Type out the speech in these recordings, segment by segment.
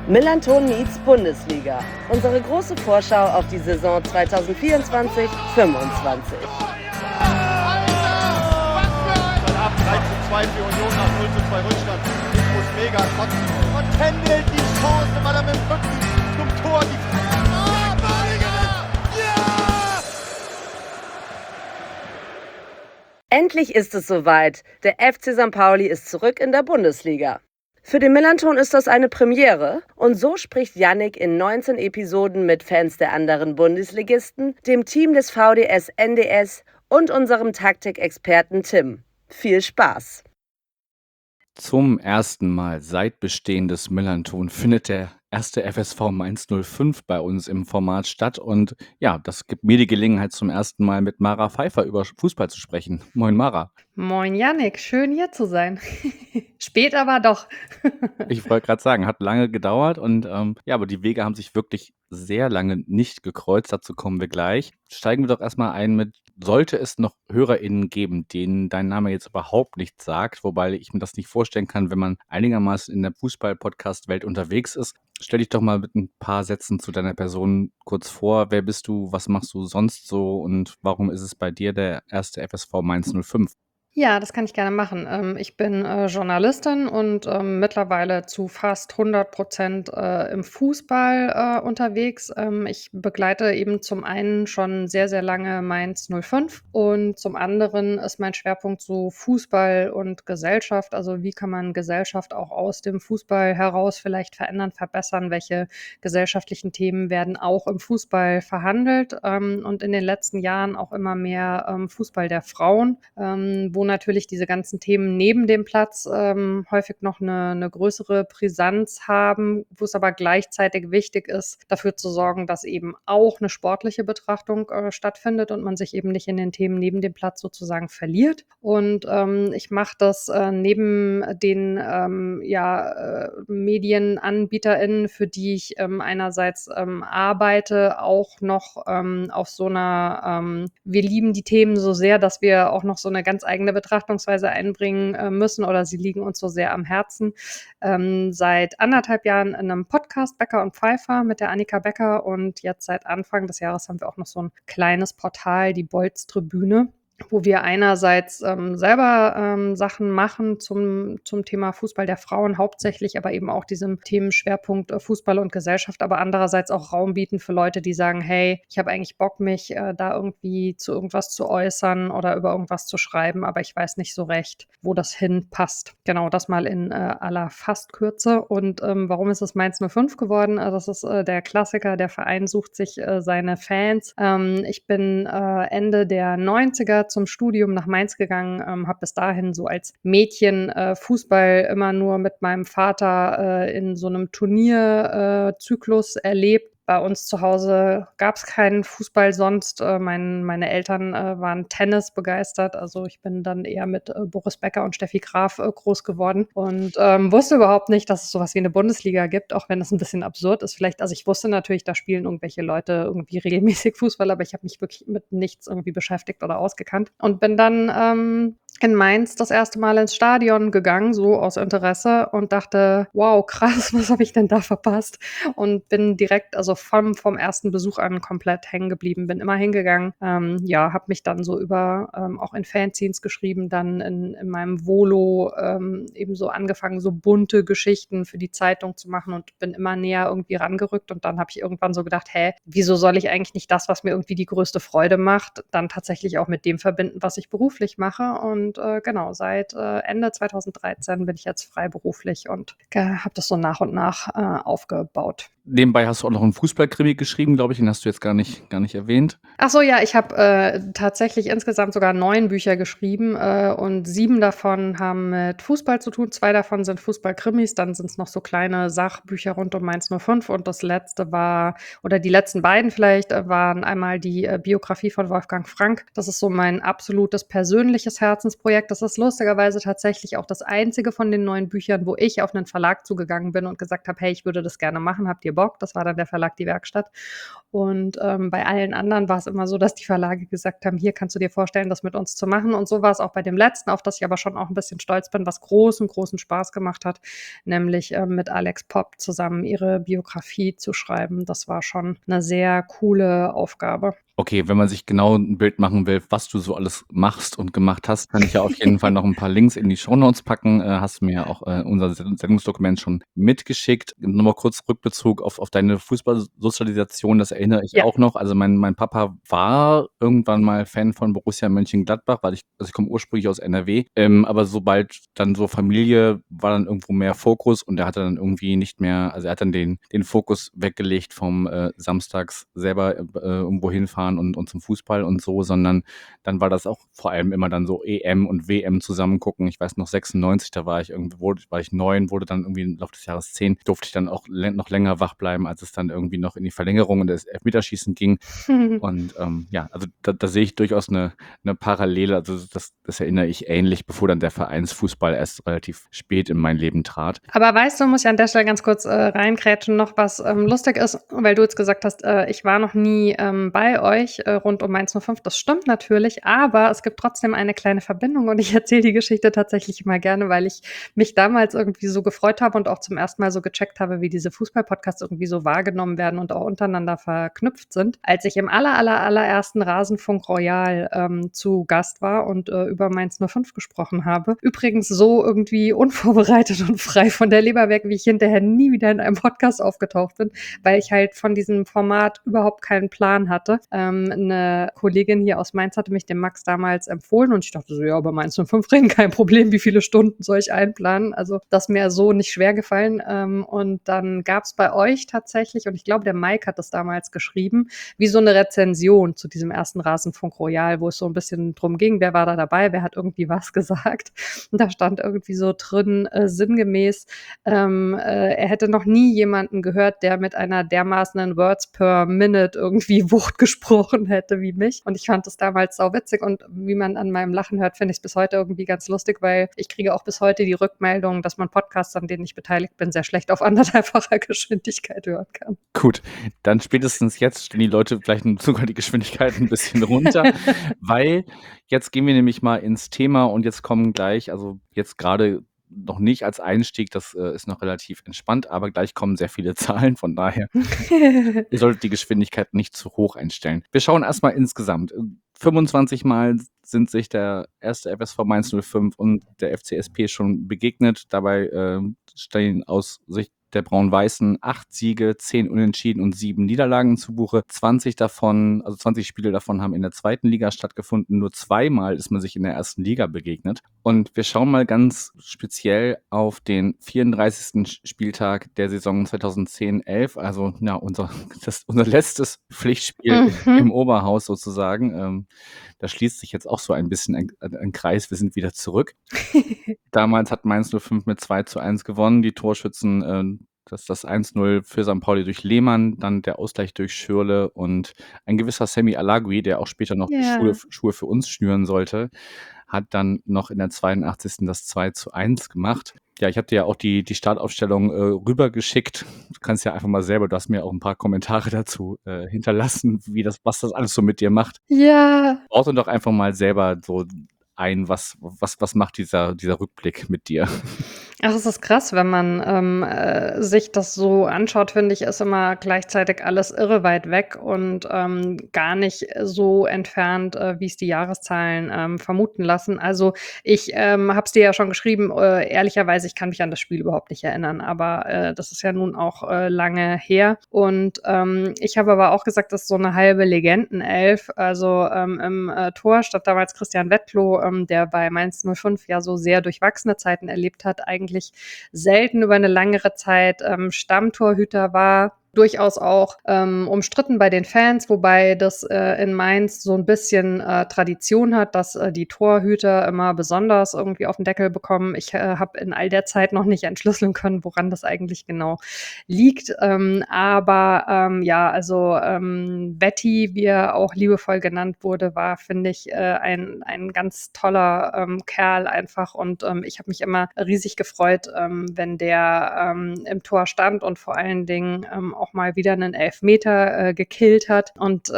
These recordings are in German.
Millanton meets Bundesliga. Unsere große Vorschau auf die Saison 2024-25. 3:2 für Union nach 0:2 Rückstand. Ich muss mega kotzen. Und händelt die Chance, weil er mit dem Rücken zum Tor die Endlich ist es soweit. Der FC St. Pauli ist zurück in der Bundesliga. Für den Millanton ist das eine Premiere und so spricht Yannick in 19 Episoden mit Fans der anderen Bundesligisten, dem Team des VdS NDS und unserem Taktikexperten Tim. Viel Spaß! Zum ersten Mal seit Bestehen des Millanton findet der erste FSV Mainz 05 bei uns im Format statt. Und ja, das gibt mir die Gelegenheit, zum ersten Mal mit Mara Pfeiffer über Fußball zu sprechen. Moin Mara. Moin Yannick, schön hier zu sein. Spät aber doch. Ich wollte gerade sagen, hat lange gedauert und ja, aber die Wege haben sich wirklich sehr lange nicht gekreuzt. Dazu kommen wir gleich. Steigen wir doch erstmal ein mit, sollte es noch HörerInnen geben, denen dein Name jetzt überhaupt nichts sagt, wobei ich mir das nicht vorstellen kann, wenn man einigermaßen in der Fußball-Podcast-Welt unterwegs ist. Stell dich doch mal mit ein paar Sätzen zu deiner Person kurz vor. Wer bist du? Was machst du sonst so? Und warum ist es bei dir der erste FSV Mainz 05? Ja, das kann ich gerne machen. Ich bin Journalistin und mittlerweile zu fast 100% im Fußball unterwegs. Ich begleite eben zum einen schon sehr, sehr lange Mainz 05 und zum anderen ist mein Schwerpunkt so Fußball und Gesellschaft. Also wie kann man Gesellschaft auch aus dem Fußball heraus vielleicht verändern, verbessern? Welche gesellschaftlichen Themen werden auch im Fußball verhandelt? Und in den letzten Jahren auch immer mehr Fußball der Frauen, wo natürlich diese ganzen Themen neben dem Platz häufig noch eine größere Brisanz haben, wo es aber gleichzeitig wichtig ist, dafür zu sorgen, dass eben auch eine sportliche Betrachtung stattfindet und man sich eben nicht in den Themen neben dem Platz sozusagen verliert. Und ich mache das neben den MedienanbieterInnen, für die ich einerseits arbeite, auch noch auf so einer wir lieben die Themen so sehr, dass wir auch noch so eine ganz eigene Betrachtungsweise einbringen müssen oder sie liegen uns so sehr am Herzen. Seit 1,5 Jahren in einem Podcast Becker und Pfeiffer mit der Annika Becker und jetzt seit Anfang des Jahres haben wir auch noch so ein kleines Portal, die Bolz-Tribüne, wo wir einerseits selber Sachen machen zum Thema Fußball der Frauen hauptsächlich, aber eben auch diesem Themenschwerpunkt Fußball und Gesellschaft, aber andererseits auch Raum bieten für Leute, die sagen, hey, ich habe eigentlich Bock, mich da irgendwie zu irgendwas zu äußern oder über irgendwas zu schreiben, aber ich weiß nicht so recht, wo das hinpasst. Genau, das mal in aller Fastkürze. Und warum ist es Mainz 05 geworden? Das ist der Klassiker, der Verein sucht sich seine Fans. Ich bin Ende der 90er zum Studium nach Mainz gegangen, habe bis dahin so als Mädchen Fußball immer nur mit meinem Vater in so einem Turnierzyklus erlebt. Bei uns zu Hause gab es keinen Fußball sonst. Meine Eltern waren Tennis begeistert. Also ich bin dann eher mit Boris Becker und Steffi Graf groß geworden und wusste überhaupt nicht, dass es sowas wie eine Bundesliga gibt, auch wenn das ein bisschen absurd ist. Vielleicht, also ich wusste natürlich, da spielen irgendwelche Leute irgendwie regelmäßig Fußball, aber ich habe mich wirklich mit nichts irgendwie beschäftigt oder ausgekannt und bin dann in Mainz das erste Mal ins Stadion gegangen, so aus Interesse und dachte, wow, krass, was habe ich denn da verpasst? Und bin direkt, also vom ersten Besuch an komplett hängen geblieben, bin immer hingegangen, habe mich dann so über auch in Fanzines geschrieben, dann in meinem Volo eben so angefangen, so bunte Geschichten für die Zeitung zu machen und bin immer näher irgendwie rangerückt und dann habe ich irgendwann so gedacht, wieso soll ich eigentlich nicht das, was mir irgendwie die größte Freude macht, dann tatsächlich auch mit dem verbinden, was ich beruflich mache und genau, seit Ende 2013 bin ich jetzt freiberuflich und habe das so nach und nach aufgebaut. Nebenbei hast du auch noch einen Fußballkrimi geschrieben, glaube ich, den hast du jetzt gar nicht erwähnt. Ach so, ja, ich habe tatsächlich insgesamt sogar 9 Bücher geschrieben und 7 davon haben mit Fußball zu tun. 2 davon sind Fußballkrimis, dann sind es noch so kleine Sachbücher rund um Mainz 05 und das letzte war, oder die letzten beiden vielleicht, waren einmal die Biografie von Wolfgang Frank. Das ist so mein absolutes persönliches Herzensprojekt. Das ist lustigerweise tatsächlich auch das einzige von den 9 Büchern, wo ich auf einen Verlag zugegangen bin und gesagt habe, hey, ich würde das gerne machen, habt ihr Bock. Das war dann der Verlag Die Werkstatt. Und bei allen anderen war es immer so, dass die Verlage gesagt haben, hier kannst du dir vorstellen, das mit uns zu machen. Und so war es auch bei dem letzten, auf das ich aber schon auch ein bisschen stolz bin, was großen, großen Spaß gemacht hat, nämlich mit Alex Popp zusammen ihre Biografie zu schreiben. Das war schon eine sehr coole Aufgabe. Okay, wenn man sich genau ein Bild machen will, was du so alles machst und gemacht hast, kann ich ja auf jeden Fall noch ein paar Links in die Shownotes packen. Hast du mir ja auch unser Sendungsdokument schon mitgeschickt. Nochmal kurz Rückbezug auf deine Fußballsozialisation, das erinnere ich Ja. auch noch. Also mein Papa war irgendwann mal Fan von Borussia Mönchengladbach, also ich komme ursprünglich aus NRW, aber sobald dann so Familie war dann irgendwo mehr Fokus und er hatte dann irgendwie nicht mehr, also er hat dann den Fokus weggelegt vom samstags selber irgendwo hinfahren und zum Fußball und so, sondern dann war das auch vor allem immer dann so EM und WM zusammen gucken. Ich weiß noch 96, da war ich 9, wurde dann irgendwie im Laufe des Jahres 10, durfte ich dann auch noch länger wach bleiben, als es dann irgendwie noch in die Verlängerung und das Elfmeterschießen ging. Und ja, also da sehe ich durchaus eine Parallele, also das erinnere ich ähnlich, bevor dann der Vereinsfußball erst relativ spät in mein Leben trat. Aber weißt du, muss ich an der Stelle ganz kurz reinkrätschen, noch was lustig ist, weil du jetzt gesagt hast, ich war noch nie bei euch rund um Mainz 05. Das stimmt natürlich, aber es gibt trotzdem eine kleine Verbindung und ich erzähle die Geschichte tatsächlich immer gerne, weil ich mich damals irgendwie so gefreut habe und auch zum ersten Mal so gecheckt habe, wie diese Fußball-Podcasts irgendwie so wahrgenommen werden und auch untereinander verknüpft sind. Als ich im allerersten Rasenfunk Royal zu Gast war und über Mainz 05 gesprochen habe. Übrigens so irgendwie unvorbereitet und frei von der Leber weg, wie ich hinterher nie wieder in einem Podcast aufgetaucht bin, weil ich halt von diesem Format überhaupt keinen Plan hatte. Eine Kollegin hier aus Mainz hatte mich dem Max damals empfohlen und ich dachte so, ja, über Mainz 05 reden, kein Problem, wie viele Stunden soll ich einplanen? Also das ist mir so nicht schwer gefallen. Und dann gab es bei euch tatsächlich, und ich glaube, der Mike hat das damals geschrieben, wie so eine Rezension zu diesem ersten Rasenfunk Royal, wo es so ein bisschen drum ging, wer war da dabei, wer hat irgendwie was gesagt. Und da stand irgendwie so drin, sinngemäß, er hätte noch nie jemanden gehört, der mit einer dermaßenen Words per Minute irgendwie Wucht gesprochen hätte wie mich. Und ich fand das damals sauwitzig und wie man an meinem Lachen hört, finde ich es bis heute irgendwie ganz lustig, weil ich kriege auch bis heute die Rückmeldung, dass man Podcasts, an denen ich beteiligt bin, sehr schlecht auf 1,5-facher Geschwindigkeit hören kann. Gut, dann spätestens jetzt stellen die Leute vielleicht sogar die Geschwindigkeit ein bisschen runter, weil jetzt gehen wir nämlich mal ins Thema und jetzt kommen gleich, also jetzt gerade noch nicht als Einstieg, das ist noch relativ entspannt, aber gleich kommen sehr viele Zahlen, von daher ihr solltet die Geschwindigkeit nicht zu hoch einstellen. Wir schauen erstmal insgesamt. 25 Mal sind sich der erste FSV Mainz 05 und der FCSP schon begegnet. Dabei stehen aus Sicht der Braun-Weißen 8 Siege, 10 Unentschieden und 7 Niederlagen zu Buche. 20 Spiele davon haben in der zweiten Liga stattgefunden. Nur 2-mal ist man sich in der ersten Liga begegnet. Und wir schauen mal ganz speziell auf den 34. Spieltag der Saison 2010/11, also ja, unser letztes Pflichtspiel im Oberhaus sozusagen. Da schließt sich jetzt auch so ein bisschen ein Kreis. Wir sind wieder zurück. Damals hat Mainz 05 mit 2:1 gewonnen. Die Torschützen, das 1:0 für St. Pauli durch Lehmann, dann der Ausgleich durch Schürrle und ein gewisser Sammy Alagui, der auch später noch die Schuhe für uns schnüren sollte, hat dann noch in der 82. das 2:1 gemacht. Ja, ich habe dir ja auch die Startaufstellung rübergeschickt. Du kannst ja einfach mal selber, du hast mir auch ein paar Kommentare dazu hinterlassen, was das alles so mit dir macht. Ja. Ordne doch einfach mal selber so ein, was macht dieser Rückblick mit dir? Ach, es ist krass, wenn man sich das so anschaut, finde ich, ist immer gleichzeitig alles irre weit weg und gar nicht so entfernt, wie es die Jahreszahlen vermuten lassen. Also ich habe es dir ja schon geschrieben, ehrlicherweise, ich kann mich an das Spiel überhaupt nicht erinnern, aber das ist ja nun auch lange her. Und ich habe aber auch gesagt, das ist so eine halbe Legendenelf. Also im Tor stand damals Christian Wettlow, der bei Mainz 05 ja so sehr durchwachsene Zeiten erlebt hat, eigentlich selten über eine längere Zeit Stammtorhüter war. Durchaus auch umstritten bei den Fans, wobei das in Mainz so ein bisschen Tradition hat, dass die Torhüter immer besonders irgendwie auf den Deckel bekommen. Ich habe in all der Zeit noch nicht entschlüsseln können, woran das eigentlich genau liegt. Ja, also Betty, wie er auch liebevoll genannt wurde, war, finde ich, ein ganz toller Kerl einfach. Und ich habe mich immer riesig gefreut, wenn der im Tor stand und vor allen Dingen auch auch mal wieder einen Elfmeter gekillt hat. Und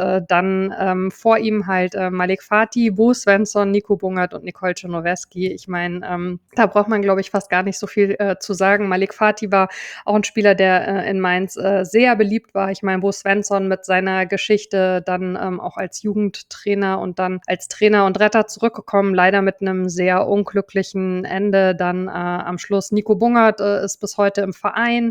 dann vor ihm halt Malik Fati, Bo Svensson, Nico Bungert und Nicole Czernoweski. Ich meine, da braucht man, glaube ich, fast gar nicht so viel zu sagen. Malik Fati war auch ein Spieler, der in Mainz sehr beliebt war. Ich meine, Bo Svensson mit seiner Geschichte dann auch als Jugendtrainer und dann als Trainer und Retter zurückgekommen, leider mit einem sehr unglücklichen Ende. Dann am Schluss Nico Bungert ist bis heute im Verein,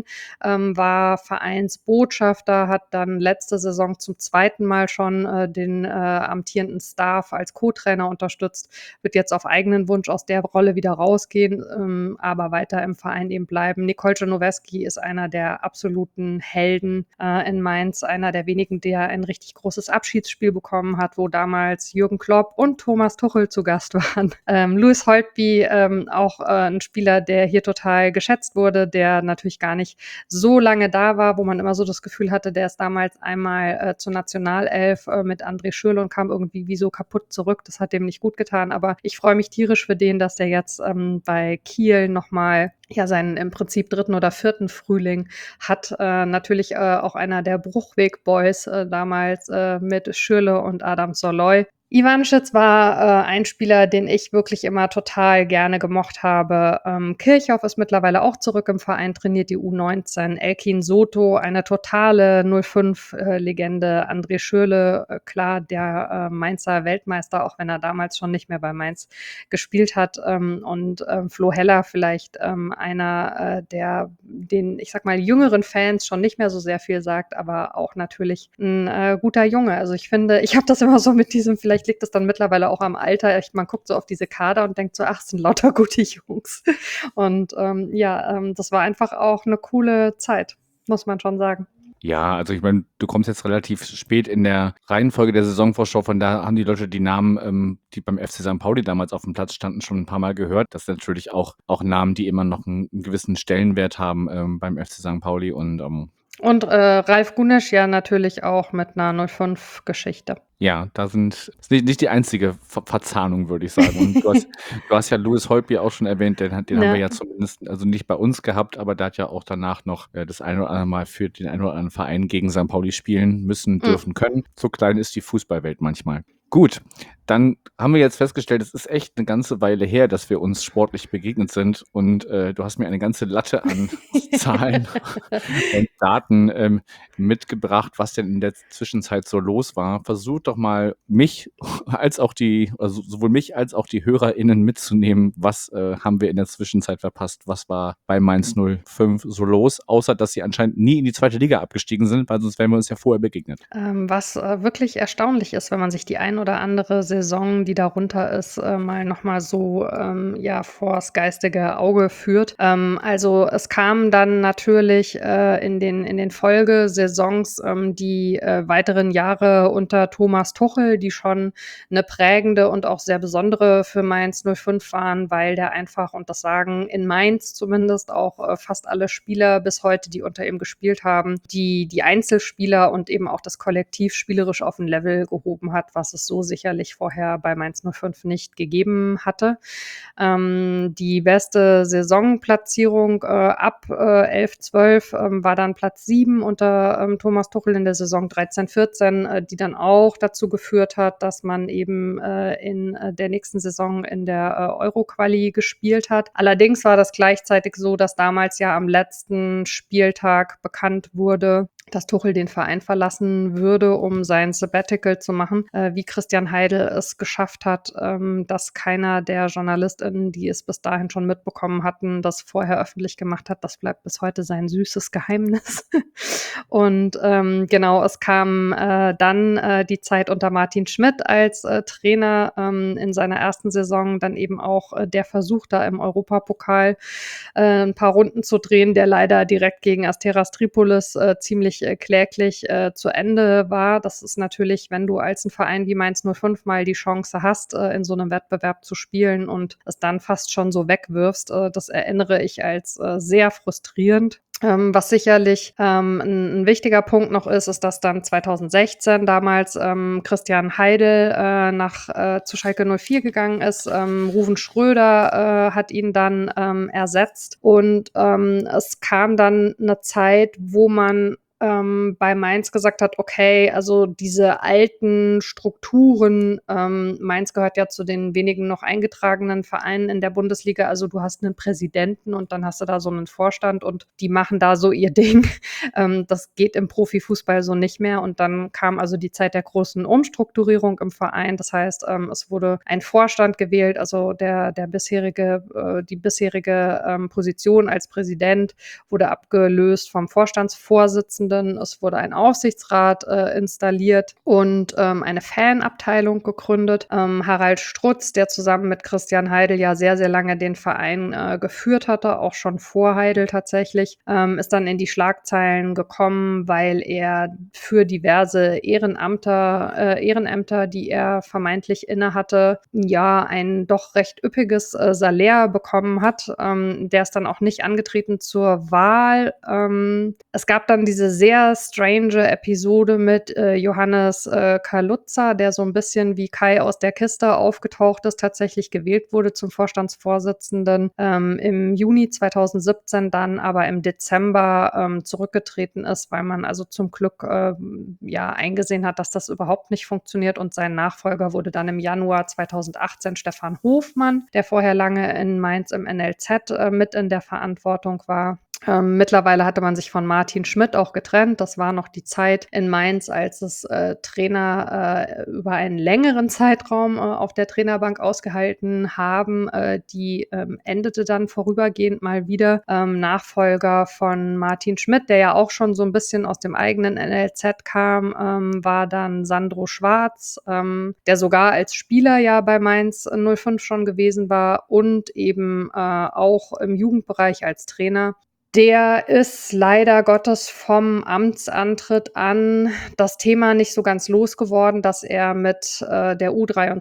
war Vereinsbotschafter, hat dann letzte Saison zum zweiten Mal schon den amtierenden Staff als Co-Trainer unterstützt, wird jetzt auf eigenen Wunsch aus der Rolle wieder rausgehen, aber weiter im Verein eben bleiben. Nicole Czernoweski ist einer der absoluten Helden in Mainz, einer der wenigen, der ein richtig großes Abschiedsspiel bekommen hat, wo damals Jürgen Klopp und Thomas Tuchel zu Gast waren. Louis Holtby, auch ein Spieler, der hier total geschätzt wurde, der natürlich gar nicht so lange da war, wo man immer so das Gefühl hatte, der ist damals einmal zur Nationalelf mit André Schürrle und kam irgendwie wie so kaputt zurück. Das hat dem nicht gut getan, aber ich freue mich tierisch für den, dass der jetzt bei Kiel nochmal seinen im Prinzip 3. oder 4. Frühling hat. Natürlich auch einer der Bruchweg-Boys damals mit Schürrle und Adam Soloy. Ivanischitz war ein Spieler, den ich wirklich immer total gerne gemocht habe. Kirchhoff ist mittlerweile auch zurück im Verein, trainiert die U19. Elkin Soto, eine totale 05-Legende. André Schürrle, klar, der Mainzer Weltmeister, auch wenn er damals schon nicht mehr bei Mainz gespielt hat. Und Flo Heller vielleicht einer, der den, ich sag mal, jüngeren Fans schon nicht mehr so sehr viel sagt, aber auch natürlich ein guter Junge. Also ich finde, ich habe das immer so mit diesem, vielleicht liegt es dann mittlerweile auch am Alter, man guckt so auf diese Kader und denkt so, ach, es sind lauter gute Jungs. Und das war einfach auch eine coole Zeit, muss man schon sagen. Ja, also ich meine, du kommst jetzt relativ spät in der Reihenfolge der Saisonvorschau, von da haben die Leute die Namen, die beim FC St. Pauli damals auf dem Platz standen, schon ein paar Mal gehört. Das sind natürlich auch Namen, die immer noch einen gewissen Stellenwert haben beim FC St. Pauli und Ralf Gunesch ja natürlich auch mit einer 05-Geschichte. ja, ist nicht die einzige Verzahnung, würde ich sagen. Und du hast ja Louis Holtby auch schon erwähnt, den haben wir ja zumindest, also nicht bei uns gehabt, aber der hat ja auch danach noch das eine oder andere Mal für den einen oder anderen Verein gegen St. Pauli spielen müssen, dürfen, können. So klein ist die Fußballwelt manchmal. Gut, dann haben wir jetzt festgestellt, es ist echt eine ganze Weile her, dass wir uns sportlich begegnet sind und du hast mir eine ganze Latte an Zahlen und Daten mitgebracht, was denn in der Zwischenzeit so los war. Versuch doch mal sowohl mich als auch die HörerInnen mitzunehmen, was haben wir in der Zwischenzeit verpasst, was war bei Mainz 05 so los, außer dass sie anscheinend nie in die 2. Liga abgestiegen sind, weil sonst wären wir uns ja vorher begegnet. Was wirklich erstaunlich ist, wenn man sich die ein oder andere Saison, die darunter ist, mal nochmal so vors geistige Auge führt. Also es kamen dann natürlich in den Folgesaisons die weiteren Jahre unter Thomas Tuchel, die schon eine prägende und auch sehr besondere für Mainz 05 waren, weil der einfach, und das sagen in Mainz zumindest auch fast alle Spieler bis heute, die unter ihm gespielt haben, die Einzelspieler und eben auch das Kollektiv spielerisch auf ein Level gehoben hat, was es so sicherlich vorher bei Mainz 05 nicht gegeben hatte. Die beste Saisonplatzierung ab 11/12 war dann Platz 7 unter Thomas Tuchel in der Saison 13/14, die dann auch dazu geführt hat, dass man eben in der nächsten Saison in der Euro-Quali gespielt hat. Allerdings war das gleichzeitig so, dass damals ja am letzten Spieltag bekannt wurde, dass Tuchel den Verein verlassen würde, um sein Sabbatical zu machen. Wie Christian Heidel es geschafft hat, dass keiner der JournalistInnen, die es bis dahin schon mitbekommen hatten, das vorher öffentlich gemacht hat, das bleibt bis heute sein süßes Geheimnis. Und es kam dann die Zeit unter Martin Schmidt als Trainer in seiner ersten Saison, dann eben auch der Versuch, da im Europapokal ein paar Runden zu drehen, der leider direkt gegen Asteras Tripolis ziemlich kläglich zu Ende war. Das ist natürlich, wenn du als ein Verein wie Mainz 05 mal die Chance hast, in so einem Wettbewerb zu spielen und es dann fast schon so wegwirfst, das erinnere ich als sehr frustrierend. Was sicherlich ein wichtiger Punkt noch ist, dass dann 2016 damals Christian Heidel zu Schalke 04 gegangen ist. Ruven Schröder hat ihn dann ersetzt und es kam dann eine Zeit, wo man bei Mainz gesagt hat, okay, also diese alten Strukturen, Mainz gehört ja zu den wenigen noch eingetragenen Vereinen in der Bundesliga, also du hast einen Präsidenten und dann hast du da so einen Vorstand und die machen da so ihr Ding. Das geht im Profifußball so nicht mehr und dann kam also die Zeit der großen Umstrukturierung im Verein. Das heißt, es wurde ein Vorstand gewählt, also die bisherige Position als Präsident wurde abgelöst vom Vorstandsvorsitzenden. Es wurde ein Aufsichtsrat installiert und eine Fanabteilung gegründet. Harald Strutz, der zusammen mit Christian Heidel ja sehr, sehr lange den Verein geführt hatte, auch schon vor Heidel tatsächlich, ist dann in die Schlagzeilen gekommen, weil er für diverse Ehrenämter, die er vermeintlich innehatte, ja, ein doch recht üppiges Salär bekommen hat. Der ist dann auch nicht angetreten zur Wahl. Es gab dann diese sehr strange Episode mit Johannes Kaluza, der so ein bisschen wie Kai aus der Kiste aufgetaucht ist, tatsächlich gewählt wurde zum Vorstandsvorsitzenden im Juni 2017, dann aber im Dezember zurückgetreten ist, weil man also zum Glück eingesehen hat, dass das überhaupt nicht funktioniert und sein Nachfolger wurde dann im Januar 2018 Stefan Hofmann, der vorher lange in Mainz im NLZ mit in der Verantwortung war. Mittlerweile hatte man sich von Martin Schmidt auch getrennt. Das war noch die Zeit in Mainz, als es Trainer über einen längeren Zeitraum auf der Trainerbank ausgehalten haben. Die endete dann vorübergehend mal wieder. Nachfolger von Martin Schmidt, der ja auch schon so ein bisschen aus dem eigenen NLZ kam, war dann Sandro Schwarz, der sogar als Spieler ja bei Mainz 05 schon gewesen war und eben auch im Jugendbereich als Trainer. Der ist leider Gottes vom Amtsantritt an das Thema nicht so ganz losgeworden, dass er mit der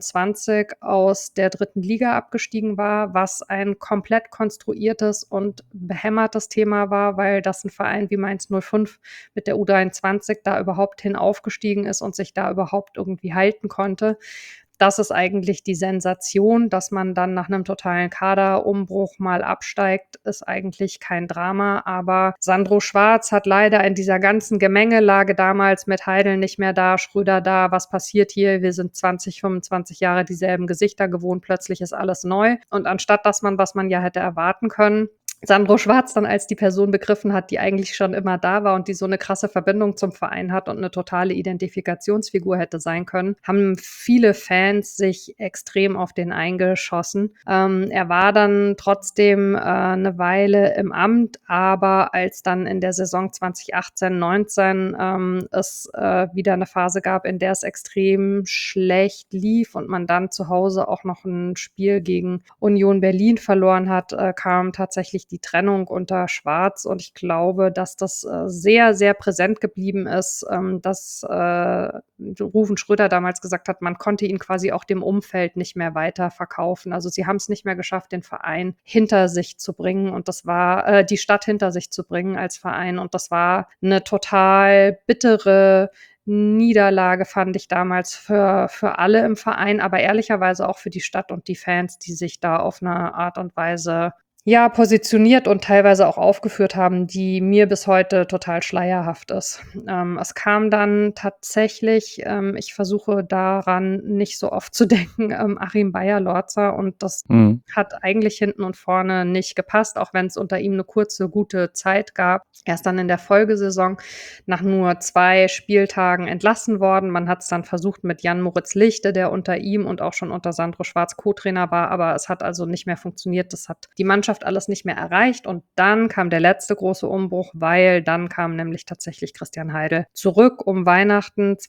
U23 aus der 3. Liga abgestiegen war, was ein komplett konstruiertes und behämmertes Thema war, weil das ein Verein wie Mainz 05 mit der U23 da überhaupt hin aufgestiegen ist und sich da überhaupt irgendwie halten konnte. Das ist eigentlich die Sensation, dass man dann nach einem totalen Kaderumbruch mal absteigt, ist eigentlich kein Drama. Aber Sandro Schwarz hat leider in dieser ganzen Gemengelage damals mit Heidel nicht mehr da, Schröder da, was passiert hier? Wir sind 20, 25 Jahre dieselben Gesichter gewohnt, plötzlich ist alles neu. Und anstatt dass man, was man ja hätte erwarten können, Sandro Schwarz dann als die Person begriffen hat, die eigentlich schon immer da war und die so eine krasse Verbindung zum Verein hat und eine totale Identifikationsfigur hätte sein können, haben viele Fans sich extrem auf den eingeschossen. Er war dann trotzdem eine Weile im Amt, aber als dann in der Saison 2018/19 es wieder eine Phase gab, in der es extrem schlecht lief und man dann zu Hause auch noch ein Spiel gegen Union Berlin verloren hat, kam tatsächlich die Trennung unter Schwarz und ich glaube, dass das sehr, sehr präsent geblieben ist, dass Ruven Schröder damals gesagt hat, man konnte ihn quasi auch dem Umfeld nicht mehr weiter verkaufen. Also sie haben es nicht mehr geschafft, den Verein hinter sich zu bringen und das war die Stadt hinter sich zu bringen als Verein und das war eine total bittere Niederlage, fand ich damals für alle im Verein, aber ehrlicherweise auch für die Stadt und die Fans, die sich da auf eine Art und Weise positioniert und teilweise auch aufgeführt haben, die mir bis heute total schleierhaft ist. Es kam dann tatsächlich, ich versuche daran nicht so oft zu denken, Achim Beyer-Lorzer und das hat eigentlich hinten und vorne nicht gepasst, auch wenn es unter ihm eine kurze, gute Zeit gab. Er ist dann in der Folgesaison nach nur 2 Spieltagen entlassen worden. Man hat es dann versucht mit Jan-Moritz Lichte, der unter ihm und auch schon unter Sandro Schwarz Co-Trainer war, aber es hat also nicht mehr funktioniert. Das hat die Mannschaft alles nicht mehr erreicht und dann kam der letzte große Umbruch, weil dann kam nämlich tatsächlich Christian Heidel zurück um Weihnachten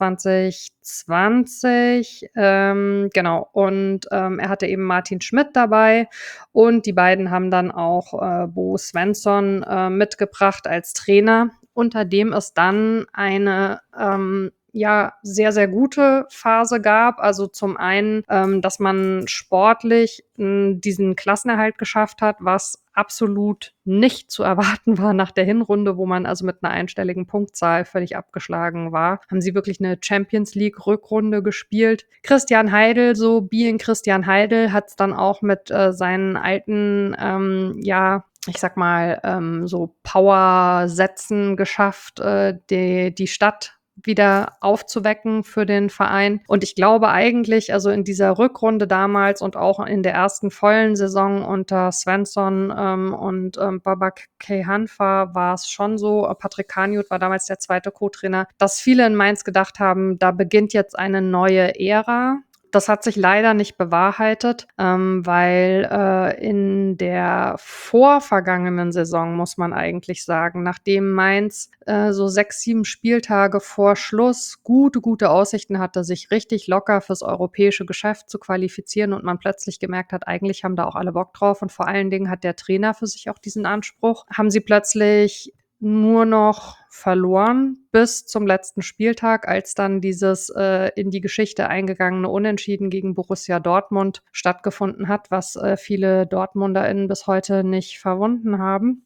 2020, genau, und er hatte eben Martin Schmidt dabei und die beiden haben dann auch Bo Svensson mitgebracht als Trainer, unter dem es dann eine sehr, sehr gute Phase gab. Also zum einen, dass man sportlich diesen Klassenerhalt geschafft hat, was absolut nicht zu erwarten war nach der Hinrunde, wo man also mit einer einstelligen Punktzahl völlig abgeschlagen war. Haben sie wirklich eine Champions-League-Rückrunde gespielt. Christian Heidel, so being Christian Heidel, hat es dann auch mit seinen alten ich sag mal, so Powersätzen geschafft, die Stadt wieder aufzuwecken für den Verein. Und ich glaube eigentlich, also in dieser Rückrunde damals und auch in der ersten vollen Saison unter Svensson und Babak Keyhanfa war es schon so, Patrick Kaniut war damals der zweite Co-Trainer, dass viele in Mainz gedacht haben, da beginnt jetzt eine neue Ära. Das hat sich leider nicht bewahrheitet, weil in der vorvergangenen Saison, muss man eigentlich sagen, nachdem Mainz so 6, 7 Spieltage vor Schluss gute Aussichten hatte, sich richtig locker fürs europäische Geschäft zu qualifizieren und man plötzlich gemerkt hat, eigentlich haben da auch alle Bock drauf und vor allen Dingen hat der Trainer für sich auch diesen Anspruch, haben sie plötzlich nur noch verloren bis zum letzten Spieltag, als dann dieses in die Geschichte eingegangene Unentschieden gegen Borussia Dortmund stattgefunden hat, was viele DortmunderInnen bis heute nicht verwunden haben.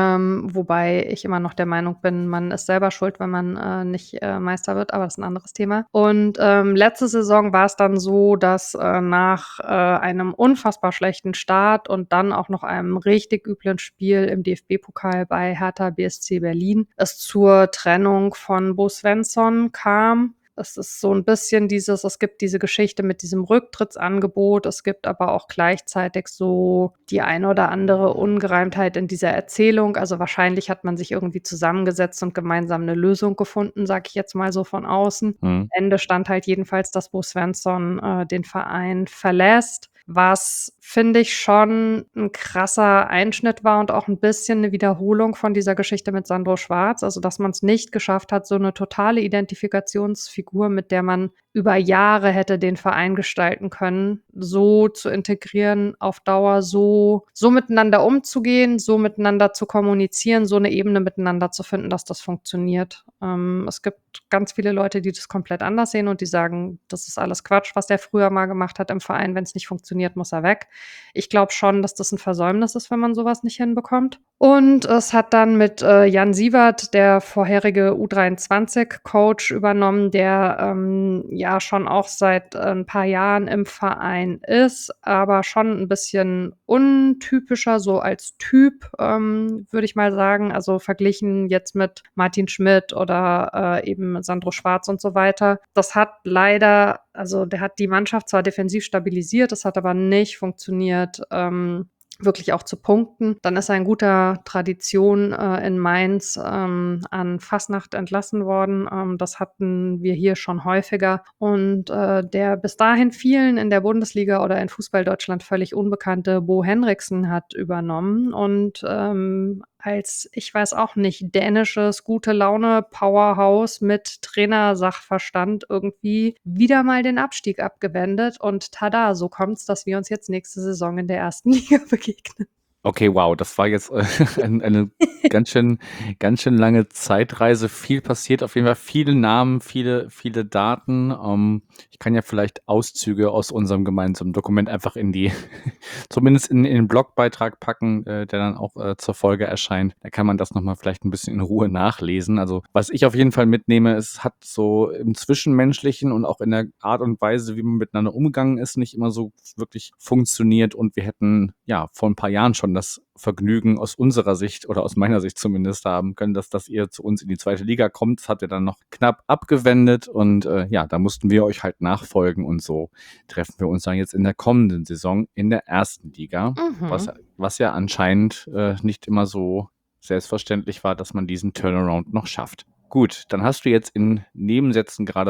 Wobei ich immer noch der Meinung bin, man ist selber schuld, wenn man nicht Meister wird, aber das ist ein anderes Thema. Und letzte Saison war es dann so, dass nach einem unfassbar schlechten Start und dann auch noch einem richtig üblen Spiel im DFB-Pokal bei Hertha BSC Berlin es zur Trennung von Bo Svensson kam. Es ist so ein bisschen es gibt diese Geschichte mit diesem Rücktrittsangebot, es gibt aber auch gleichzeitig so die eine oder andere Ungereimtheit in dieser Erzählung. Also wahrscheinlich hat man sich irgendwie zusammengesetzt und gemeinsam eine Lösung gefunden, sage ich jetzt mal so von außen. Ende stand halt jedenfalls, dass Bo Svensson den Verein verlässt, was, finde ich, schon ein krasser Einschnitt war und auch ein bisschen eine Wiederholung von dieser Geschichte mit Sandro Schwarz. Also, dass man es nicht geschafft hat, so eine totale Identifikationsfigur, mit der man über Jahre hätte den Verein gestalten können, so zu integrieren, auf Dauer so miteinander umzugehen, so miteinander zu kommunizieren, so eine Ebene miteinander zu finden, dass das funktioniert. Es gibt ganz viele Leute, die das komplett anders sehen und die sagen, das ist alles Quatsch, was der früher mal gemacht hat im Verein. Wenn es nicht funktioniert, muss er weg. Ich glaube schon, dass das ein Versäumnis ist, wenn man sowas nicht hinbekommt. Und es hat dann mit Jan Siewert, der vorherige U23-Coach, übernommen, der ja schon auch seit ein paar Jahren im Verein ist, aber schon ein bisschen untypischer, so als Typ, würde ich mal sagen. Also verglichen jetzt mit Martin Schmidt oder eben Sandro Schwarz und so weiter. Das hat leider, also der hat die Mannschaft zwar defensiv stabilisiert, das hat aber nicht funktioniert, wirklich auch zu punkten. Dann ist er in guter Tradition in Mainz an Fasnacht entlassen worden. Das hatten wir hier schon häufiger. Und der bis dahin vielen in der Bundesliga oder in Fußball Deutschland völlig unbekannte Bo Henriksen hat übernommen und als, ich weiß auch nicht, dänisches gute Laune Powerhouse mit Trainersachverstand irgendwie wieder mal den Abstieg abgewendet und tada, so kommt's, dass wir uns jetzt nächste Saison in der ersten Liga begegnen. Okay, wow, das war jetzt eine ganz schön lange Zeitreise. Viel passiert, auf jeden Fall viele Namen, viele Daten. Ich kann ja vielleicht Auszüge aus unserem gemeinsamen Dokument einfach zumindest in den Blogbeitrag packen, der dann auch zur Folge erscheint. Da kann man das nochmal vielleicht ein bisschen in Ruhe nachlesen. Also was ich auf jeden Fall mitnehme, es hat so im Zwischenmenschlichen und auch in der Art und Weise, wie man miteinander umgegangen ist, nicht immer so wirklich funktioniert und wir hätten ja vor ein paar Jahren schon das Vergnügen aus unserer Sicht oder aus meiner Sicht zumindest haben können, dass ihr zu uns in die zweite Liga kommt. Das habt ihr dann noch knapp abgewendet und ja, da mussten wir euch halt nachfolgen und so treffen wir uns dann jetzt in der kommenden Saison in der ersten Liga, was ja anscheinend nicht immer so selbstverständlich war, dass man diesen Turnaround noch schafft. Gut, dann hast du jetzt in Nebensätzen gerade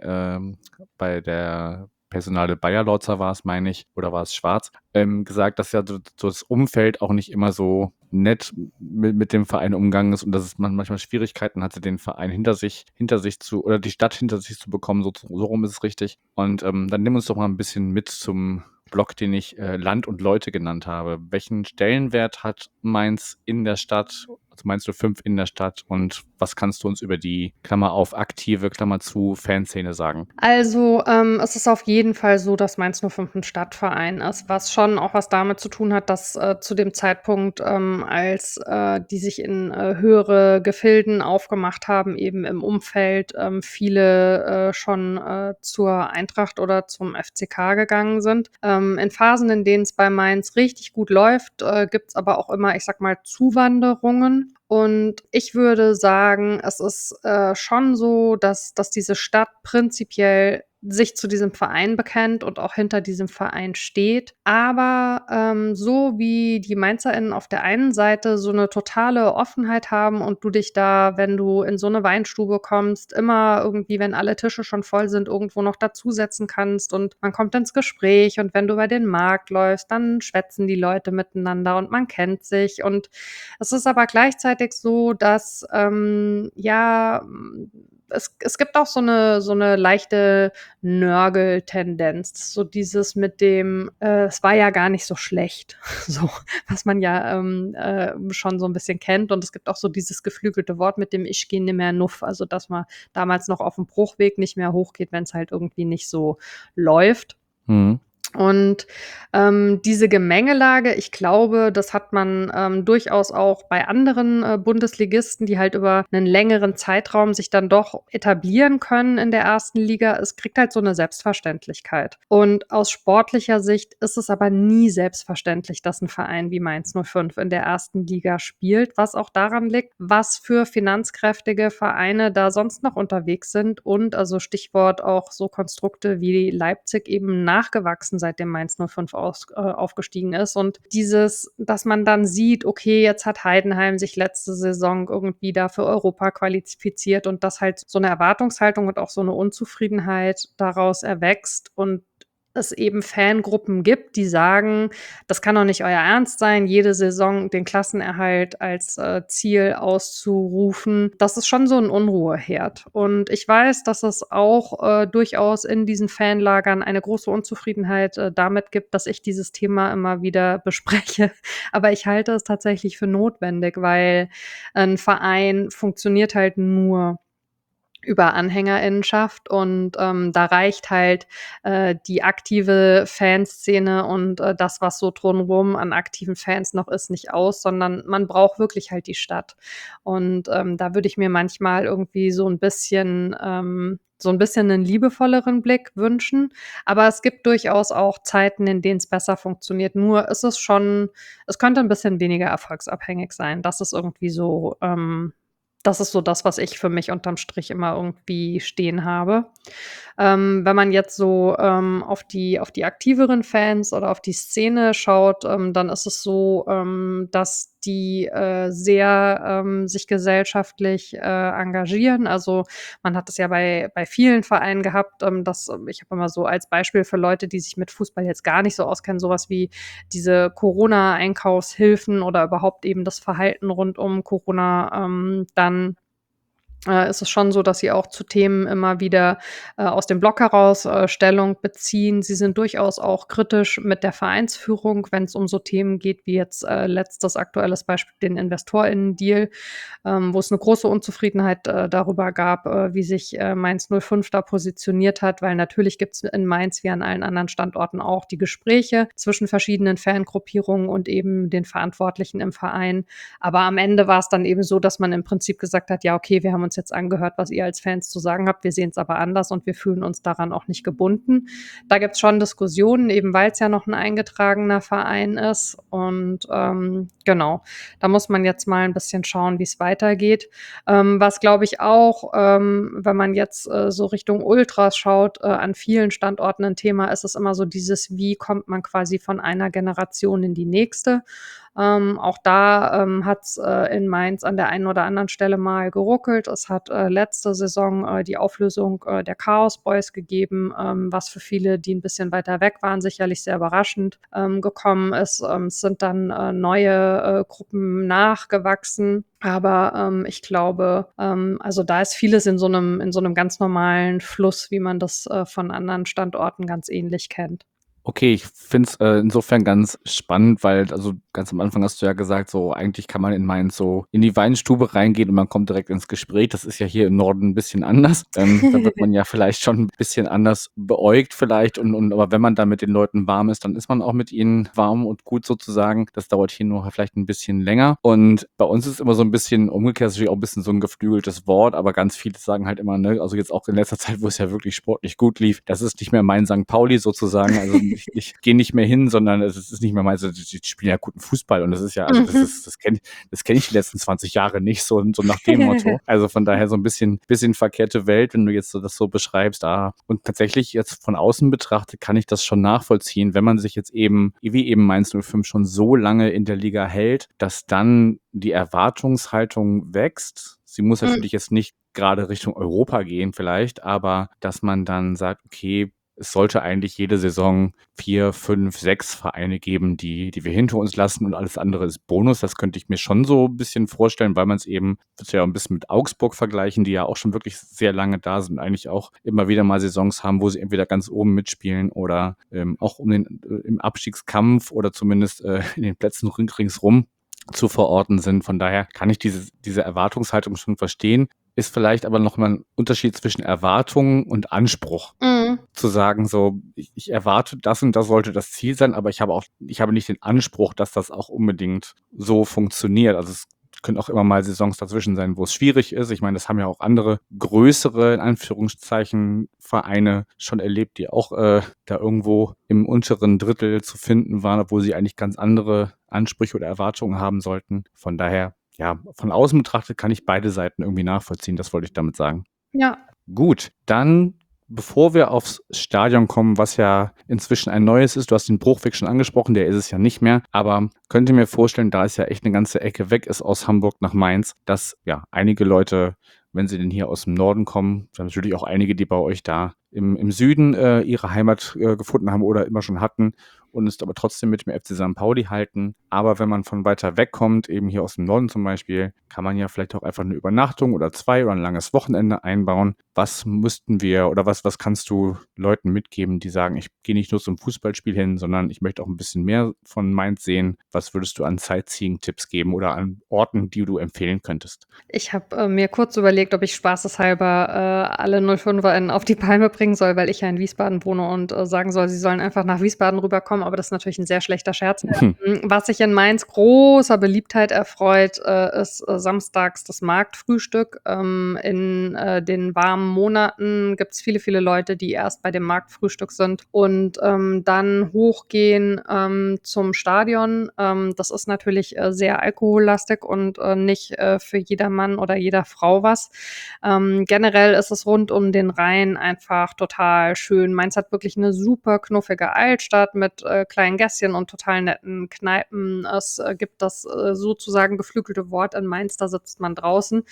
bei der Personale Bayer Lorzer war es, meine ich, oder war es Schwarz, gesagt, dass ja so das Umfeld auch nicht immer so nett mit dem Verein umgegangen ist und dass man manchmal Schwierigkeiten hatte, den Verein hinter sich oder die Stadt hinter sich zu bekommen, so rum ist es richtig. Und dann nimm uns doch mal ein bisschen mit zum Block, den ich Land und Leute genannt habe. Welchen Stellenwert hat Mainz in der Stadt, also Mainz 05 in der Stadt und was kannst du uns über die Klammer auf aktive, Klammer zu, Fanszene sagen? Also, es ist auf jeden Fall so, dass Mainz 05 'n Stadtverein ist, was schon auch was damit zu tun hat, dass, zu dem Zeitpunkt, als, die sich in, höhere Gefilden aufgemacht haben, eben im Umfeld, viele, schon, zur Eintracht oder zum FCK gegangen sind. In Phasen, in denen es bei Mainz richtig gut läuft, gibt's aber auch immer, ich sage mal, Zuwanderungen. Und ich würde sagen, es ist, schon so, dass diese Stadt prinzipiell sich zu diesem Verein bekennt und auch hinter diesem Verein steht. Aber, so wie die MainzerInnen auf der einen Seite so eine totale Offenheit haben und du dich da, wenn du in so eine Weinstube kommst, immer irgendwie, wenn alle Tische schon voll sind, irgendwo noch dazusetzen kannst und man kommt ins Gespräch und wenn du über den Markt läufst, dann schwätzen die Leute miteinander und man kennt sich. Und es ist aber gleichzeitig so, dass, es gibt auch so eine leichte Nörgeltendenz, so dieses mit dem, „Es war ja gar nicht so schlecht“, so, was man ja, schon so ein bisschen kennt. Und es gibt auch so dieses geflügelte Wort mit dem „Ich gehe nimmer nuff“, also, dass man damals noch auf dem Bruchweg nicht mehr hochgeht, wenn es halt irgendwie nicht so läuft. Mhm. Und, diese Gemengelage, ich glaube, das hat man, durchaus auch bei anderen, Bundesligisten, die halt über einen längeren Zeitraum sich dann doch etablieren können in der ersten Liga. Es kriegt halt so eine Selbstverständlichkeit. Und aus sportlicher Sicht ist es aber nie selbstverständlich, dass ein Verein wie Mainz 05 in der ersten Liga spielt, was auch daran liegt, was für finanzkräftige Vereine da sonst noch unterwegs sind und also Stichwort auch so Konstrukte wie Leipzig eben nachgewachsen, seitdem Mainz 05 aufgestiegen ist. Und dieses, dass man dann sieht, okay, jetzt hat Heidenheim sich letzte Saison irgendwie da für Europa qualifiziert und dass halt so eine Erwartungshaltung und auch so eine Unzufriedenheit daraus erwächst und es eben Fangruppen gibt, die sagen: „Das kann doch nicht euer Ernst sein, jede Saison den Klassenerhalt als, Ziel auszurufen.“ Das ist schon so 'n Unruheherd. Und ich weiß, dass es auch, durchaus in diesen Fanlagern eine große Unzufriedenheit, damit gibt, dass ich dieses Thema immer wieder bespreche. Aber ich halte es tatsächlich für notwendig, weil 'n Verein funktioniert halt nur über Anhängerinnenschaft und, da reicht halt, die aktive Fanszene und, das, was so drumrum an aktiven Fans noch ist, nicht aus, sondern man braucht wirklich halt die Stadt. Und, da würde ich mir manchmal irgendwie so ein bisschen 'nen liebevolleren Blick wünschen. Aber es gibt durchaus auch Zeiten, in denen es besser funktioniert. Nur ist es schon, es könnte ein bisschen weniger erfolgsabhängig sein. Das ist so das, was ich für mich unterm Strich immer irgendwie stehen habe. Wenn man jetzt so, auf die aktiveren Fans oder auf die Szene schaut, dann ist es so, dass die, sehr, sich gesellschaftlich, engagieren. Also, man hat es ja bei vielen Vereinen gehabt, dass ich habe immer so als Beispiel für Leute, die sich mit Fußball jetzt gar nicht so auskennen, sowas wie diese Corona-Einkaufshilfen oder überhaupt eben das Verhalten rund um Corona, dann ist es schon so, dass sie auch zu Themen immer wieder, aus dem Block heraus, Stellung beziehen. Sie sind durchaus auch kritisch mit der Vereinsführung, wenn es um so Themen geht wie jetzt, letztes aktuelles Beispiel, den InvestorInnen-Deal, wo es eine große Unzufriedenheit, darüber gab, wie sich, Mainz 05 da positioniert hat, weil natürlich gibt es in Mainz wie an allen anderen Standorten auch die Gespräche zwischen verschiedenen Fangruppierungen und eben den Verantwortlichen im Verein. Aber am Ende war es dann eben so, dass man im Prinzip gesagt hat: „Ja, okay, wir haben uns jetzt angehört, was ihr als Fans zu sagen habt. Wir sehen es aber anders und wir fühlen uns daran auch nicht gebunden.“ Da gibt es schon Diskussionen, eben weil es ja noch ein eingetragener Verein ist. Und, genau, da muss man jetzt mal ein bisschen schauen, wie es weitergeht. Was, glaube ich, auch, wenn man jetzt, so Richtung Ultras schaut, an vielen Standorten ein Thema ist, es immer so dieses: Wie kommt man quasi von einer Generation in die nächste? Auch da, hat's, in Mainz an der einen oder anderen Stelle mal geruckelt. Es hat, letzte Saison, die Auflösung, der Chaos Boys gegeben, was für viele, die ein bisschen weiter weg waren, sicherlich sehr überraschend, gekommen ist. Es sind dann, neue, Gruppen nachgewachsen. Aber, ich glaube, also, da ist vieles in so einem ganz normalen Fluss, wie man das, von anderen Standorten ganz ähnlich kennt. Okay, ich finde es insofern ganz spannend, weil, also ganz am Anfang hast du ja gesagt, so eigentlich kann man in Mainz so in die Weinstube reingehen und man kommt direkt ins Gespräch. Das ist ja hier im Norden ein bisschen anders. Da wird man ja vielleicht schon ein bisschen anders beäugt vielleicht aber wenn man da mit den Leuten warm ist, dann ist man auch mit ihnen warm und gut sozusagen. Das dauert hier nur vielleicht ein bisschen länger. Und bei uns ist immer so ein bisschen umgekehrt, ist natürlich auch ein bisschen so ein geflügeltes Wort, aber ganz viele sagen halt immer, ne, also jetzt auch in letzter Zeit, wo es ja wirklich sportlich gut lief, das ist nicht mehr mein St. Pauli sozusagen. Also ich gehe nicht mehr hin, sondern es ist nicht mehr mein, also die spielen ja guten Fußball und das ist ja, also das kenne ich die letzten 20 Jahre nicht, so nach dem Motto. Also von daher so ein bisschen verkehrte Welt, wenn du jetzt so das so beschreibst. Und tatsächlich jetzt von außen betrachtet kann ich das schon nachvollziehen, wenn man sich jetzt eben, wie eben Mainz 05 schon so lange in der Liga hält, dass dann die Erwartungshaltung wächst. Sie muss natürlich jetzt nicht gerade Richtung Europa gehen vielleicht, aber dass man dann sagt, okay, es sollte eigentlich jede Saison 4, 5, 6 Vereine geben, die wir hinter uns lassen und alles andere ist Bonus. Das könnte ich mir schon so ein bisschen vorstellen, weil man es eben, wird ja ein bisschen mit Augsburg vergleichen, die ja auch schon wirklich sehr lange da sind, eigentlich auch immer wieder mal Saisons haben, wo sie entweder ganz oben mitspielen oder auch im Abstiegskampf oder zumindest in den Plätzen ringsrum zu verorten sind. Von daher kann ich diese Erwartungshaltung schon verstehen. Ist vielleicht aber noch mal ein Unterschied zwischen Erwartung und Anspruch. Zu sagen, so, ich erwarte, das und das sollte das Ziel sein, aber ich habe nicht den Anspruch, dass das auch unbedingt so funktioniert. Also es können auch immer mal Saisons dazwischen sein, wo es schwierig ist. Ich meine, das haben ja auch andere größere, in Anführungszeichen, Vereine schon erlebt, die auch da irgendwo im unteren Drittel zu finden waren, obwohl sie eigentlich ganz andere Ansprüche oder Erwartungen haben sollten. Von daher, ja, von außen betrachtet kann ich beide Seiten irgendwie nachvollziehen. Das wollte ich damit sagen. Ja. Gut, dann, bevor wir aufs Stadion kommen, was ja inzwischen ein neues ist, du hast den Bruchweg schon angesprochen, der ist es ja nicht mehr, aber könnt ihr mir vorstellen, da es ja echt eine ganze Ecke weg ist aus Hamburg nach Mainz, dass ja einige Leute, wenn sie denn hier aus dem Norden kommen, dann natürlich auch einige, die bei euch da im Süden ihre Heimat gefunden haben oder immer schon hatten und es aber trotzdem mit dem FC St. Pauli halten. Aber wenn man von weiter weg kommt, eben hier aus dem Norden zum Beispiel, kann man ja vielleicht auch einfach eine Übernachtung oder 2 oder ein langes Wochenende einbauen. Was müssten wir oder was kannst du Leuten mitgeben, die sagen, ich gehe nicht nur zum Fußballspiel hin, sondern ich möchte auch ein bisschen mehr von Mainz sehen. Was würdest du an Sightseeing-Tipps geben oder an Orten, die du empfehlen könntest? Ich habe mir kurz überlegt, ob ich spaßeshalber alle 05er auf die Palme bringen soll, weil ich ja in Wiesbaden wohne und sagen soll, sie sollen einfach nach Wiesbaden rüberkommen, aber das ist natürlich ein sehr schlechter Scherz. Was sich in Mainz großer Beliebtheit erfreut, ist samstags das Marktfrühstück. In den warmen Monaten gibt es viele, viele Leute, die erst bei dem Marktfrühstück sind und dann hochgehen zum Stadion. Das ist natürlich sehr alkohollastig und nicht für jedermann oder jeder Frau was. Generell ist es rund um den Rhein einfach total schön. Mainz hat wirklich eine super knuffige Altstadt mit kleinen Gässchen und total netten Kneipen. Es gibt das sozusagen geflügelte Wort in Mainz, da sitzt man draußen.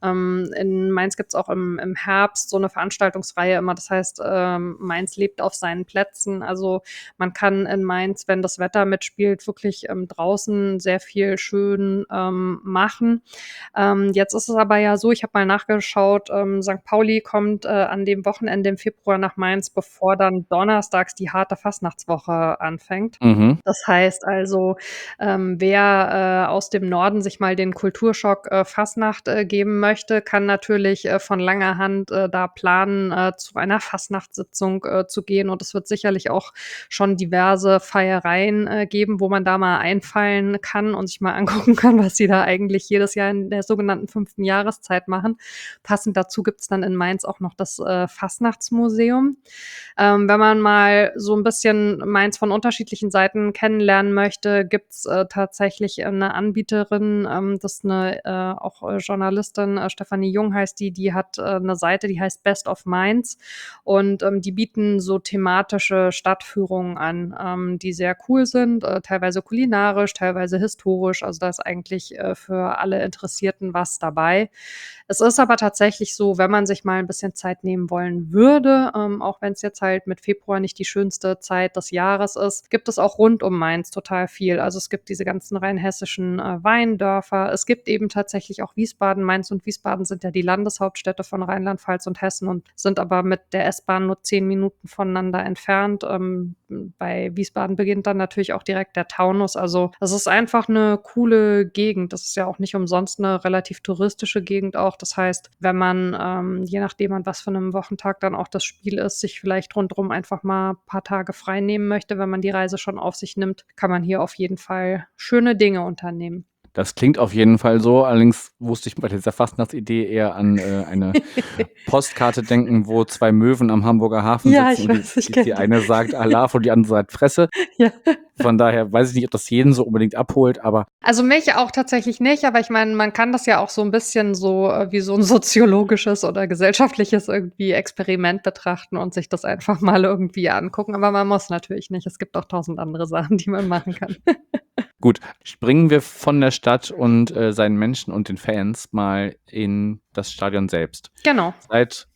In Mainz gibt es auch im Herbst so eine Veranstaltungsreihe immer, das heißt, Mainz lebt auf seinen Plätzen. Also man kann in Mainz, wenn das Wetter mitspielt, wirklich draußen sehr viel schön machen. Jetzt ist es aber ja so, ich habe mal nachgeschaut, St. Pauli kommt an dem Wochenende im Februar nach Mainz, bevor dann donnerstags die harte Fastnachtswoche anfängt. Das heißt also, wer aus dem Norden sich mal den Kulturschock Fastnacht geben möchte, kann natürlich von langer Hand da planen, zu einer Fastnachtssitzung zu gehen. Und es wird sicherlich auch schon diverse Feiereien geben, wo man da mal einfallen kann und sich mal angucken kann, was sie da eigentlich jedes Jahr in der sogenannten 5. Jahreszeit machen. Passend dazu gibt's dann in Mainz auch noch das Fastnachtsmuseum. Wenn man mal so ein bisschen Mainz von unterschiedlichen Seiten kennenlernen möchte, gibt's tatsächlich eine Anbieterin, das ist eine auch Journalistin, Stefanie Jung heißt die hat eine Seite, die heißt Best of Mainz und die bieten so thematische Stadtführungen an, die sehr cool sind, teilweise kulinarisch, teilweise historisch. Also da ist eigentlich für alle Interessierten was dabei. Es ist aber tatsächlich so, wenn man sich mal ein bisschen Zeit nehmen wollen würde, würde. Auch wenn es jetzt halt mit Februar nicht die schönste Zeit des Jahres ist, gibt es auch rund um Mainz total viel. Also es gibt diese ganzen rheinhessischen Weindörfer. Es gibt eben tatsächlich auch Wiesbaden. Mainz und Wiesbaden sind ja die Landeshauptstädte von Rheinland-Pfalz und Hessen und sind aber mit der S-Bahn nur 10 Minuten voneinander entfernt. Bei Wiesbaden beginnt dann natürlich auch direkt der Taunus. Also das ist einfach eine coole Gegend. Das ist ja auch nicht umsonst eine relativ touristische Gegend auch. Das heißt, wenn man, je nachdem an was für einem Wochentag dann auch das Spiel ist, sich vielleicht rundherum einfach mal ein paar Tage frei nehmen möchte, wenn man die Reise schon auf sich nimmt, kann man hier auf jeden Fall schöne Dinge unternehmen. Das klingt auf jeden Fall so. Allerdings musste ich bei dieser Fastnachtsidee eher an eine Postkarte denken, wo 2 Möwen am Hamburger Hafen Ja, sitzen ich und weiß, ich die kenne eine sagt Alaf und die andere sagt Fresse. Ja. Von daher weiß ich nicht, ob das jeden so unbedingt abholt, aber Also mich auch tatsächlich nicht, aber ich meine, man kann das ja auch so ein bisschen so wie so ein soziologisches oder gesellschaftliches irgendwie Experiment betrachten und sich das einfach mal irgendwie angucken. Aber man muss natürlich nicht. Es gibt auch 1000 andere Sachen, die man machen kann. gut, springen wir von der Stadt und seinen Menschen und den Fans mal in das Stadion selbst. Genau. Seit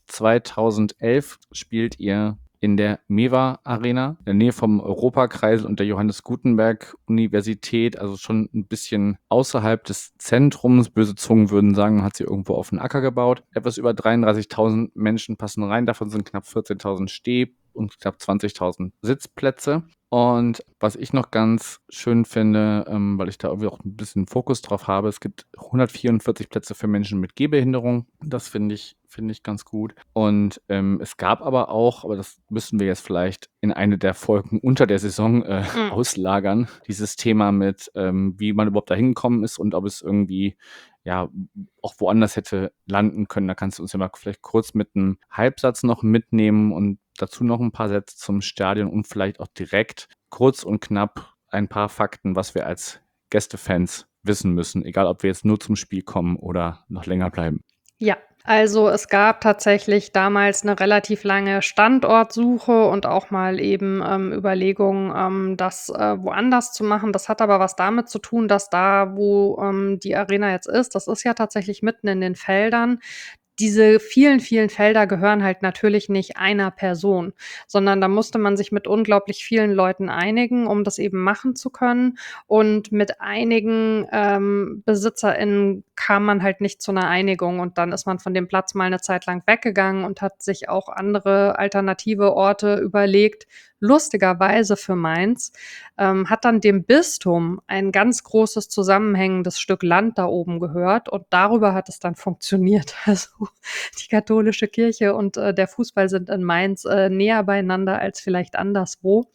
2011 spielt ihr in der Mewa Arena, in der Nähe vom Europakreisel und der Johannes Gutenberg Universität, also schon ein bisschen außerhalb des Zentrums. Böse Zungen würden sagen, man hat sie irgendwo auf den Acker gebaut. Etwas über 33.000 Menschen passen rein, davon sind knapp 14.000 Steh- und knapp 20.000 Sitzplätze. Und was ich noch ganz schön finde, weil ich da irgendwie auch ein bisschen Fokus drauf habe, es gibt 144 Plätze für Menschen mit Gehbehinderung. Das finde ich ganz gut. Und es gab aber auch, aber das müssen wir jetzt vielleicht in eine der Folgen unter der Saison auslagern, dieses Thema mit, wie man überhaupt da hingekommen ist und ob es irgendwie ja auch woanders hätte landen können. Da kannst du uns ja mal vielleicht kurz mit einem Halbsatz noch mitnehmen und dazu noch ein paar Sätze zum Stadion und vielleicht auch direkt kurz und knapp ein paar Fakten, was wir als Gästefans wissen müssen, egal ob wir jetzt nur zum Spiel kommen oder noch länger bleiben. Ja, also es gab tatsächlich damals eine relativ lange Standortsuche und auch mal eben Überlegungen, das woanders zu machen. Das hat aber was damit zu tun, dass da, wo die Arena jetzt ist, das ist ja tatsächlich mitten in den Feldern. Diese vielen, vielen Felder gehören halt natürlich nicht einer Person, sondern da musste man sich mit unglaublich vielen Leuten einigen, um das eben machen zu können. Und mit einigen BesitzerInnen kam man halt nicht zu einer Einigung. Und dann ist man von dem Platz mal eine Zeit lang weggegangen und hat sich auch andere alternative Orte überlegt. Lustigerweise für Mainz hat dann dem Bistum ein ganz großes zusammenhängendes Stück Land da oben gehört und darüber hat es dann funktioniert. Also die katholische Kirche und der Fußball sind in Mainz näher beieinander als vielleicht anderswo.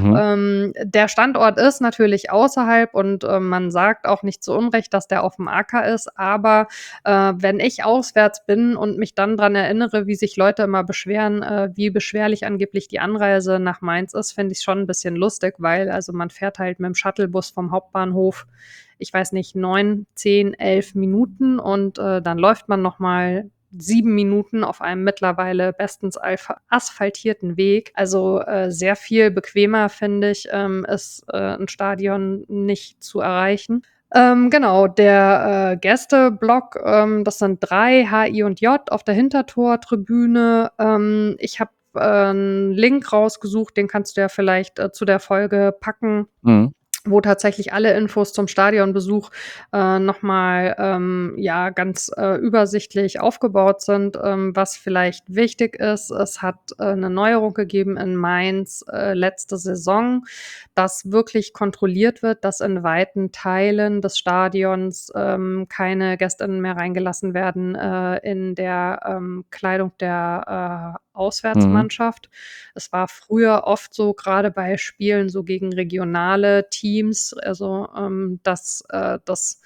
Der Standort ist natürlich außerhalb und man sagt auch nicht zu Unrecht, dass der auf dem Acker ist, aber wenn ich auswärts bin und mich dann dran erinnere, wie sich Leute immer beschweren, wie beschwerlich angeblich die Anreise nach Mainz ist, finde ich schon ein bisschen lustig, weil also man fährt halt mit dem Shuttlebus vom Hauptbahnhof, ich weiß nicht, 9, 10, 11 Minuten und dann läuft man nochmal 7 Minuten auf einem mittlerweile bestens asphaltierten Weg. Also sehr viel bequemer, finde ich, ist ein Stadion nicht zu erreichen. Genau, der Gästeblock, das sind 3, H, I und J auf der Hintertortribüne. Ich habe einen Link rausgesucht, den kannst du ja vielleicht zu der Folge packen. Wo tatsächlich alle Infos zum Stadionbesuch nochmal ganz übersichtlich aufgebaut sind. Was vielleicht wichtig ist, es hat eine Neuerung gegeben in Mainz letzte Saison, dass wirklich kontrolliert wird, dass in weiten Teilen des Stadions keine GästInnen mehr reingelassen werden in der Kleidung der Auswärtsmannschaft. Es war früher oft so, gerade bei Spielen so gegen regionale Teams, also dass das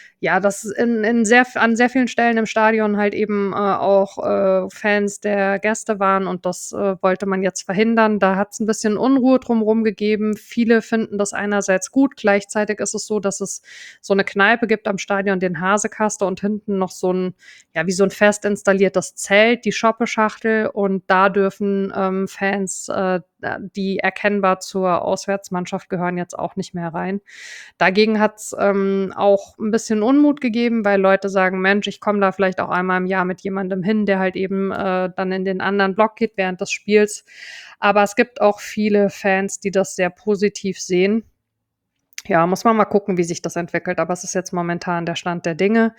an sehr vielen Stellen im Stadion halt eben auch Fans der Gäste waren und das wollte man jetzt verhindern. Da hat es ein bisschen Unruhe drumherum gegeben. Viele finden das einerseits gut. Gleichzeitig ist es so, dass es so eine Kneipe gibt am Stadion, den Hasekaste und hinten noch so ein, wie so ein fest installiertes Zelt, die Schoppeschachtel und da dürfen Fans die erkennbar zur Auswärtsmannschaft gehören, jetzt auch nicht mehr rein. Dagegen hat's auch ein bisschen Unmut gegeben, weil Leute sagen: „Mensch, ich komme da vielleicht auch einmal im Jahr mit jemandem hin, der halt eben, dann in den anderen Block geht während des Spiels." Aber es gibt auch viele Fans, die das sehr positiv sehen. Ja, muss man mal gucken, wie sich das entwickelt, aber es ist jetzt momentan der Stand der Dinge.